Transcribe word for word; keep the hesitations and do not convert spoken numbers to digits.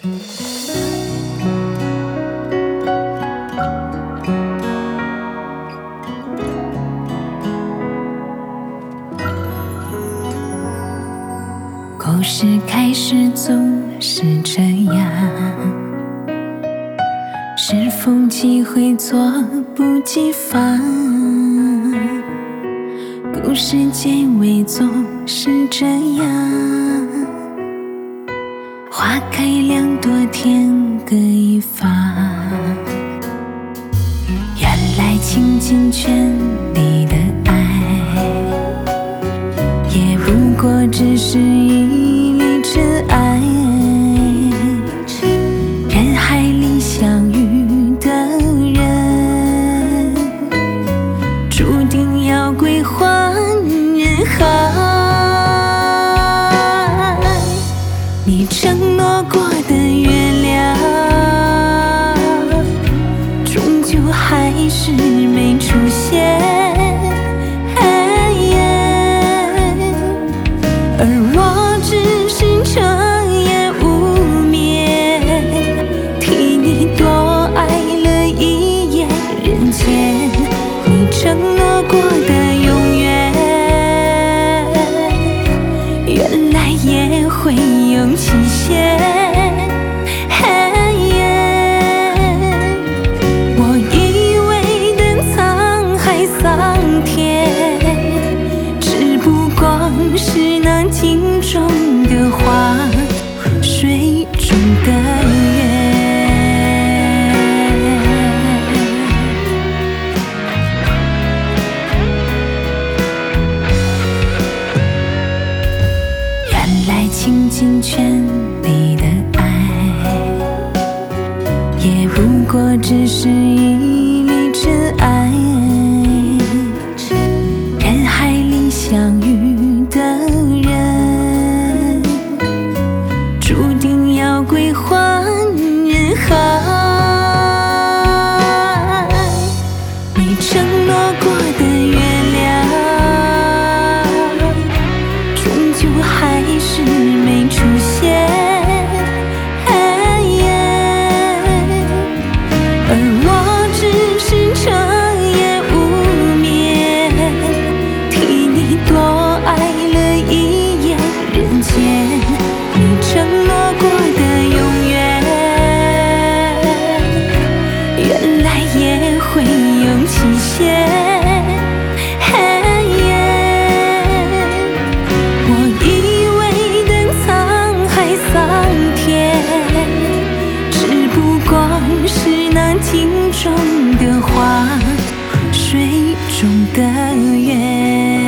故事开始总是这样，适逢其会猝不及防，故事结尾总是这样，花开两朵，天各一方。原来倾尽全力的爱，也不过只是一粒尘埃。人海里相遇的人，注定要归还人海。你承诺过的月亮，终究还是没出现。而我只是彻夜无眠，替你多爱了一夜人间。你承诺过的永远，原来也会有期限。我以为等沧海桑田，只不过是那镜中的花，水中的月。原来倾尽全力的爱，也不过只是一粒尘埃。人海里相遇的人，注定要归还人海。你承诺过的月亮，终究还是没出现。而我只是彻夜无眠，替你多爱了一夜人间。你承诺过的永远，原来也会有期限。我以为等沧海桑田，只不过是那镜中的花，水中的月。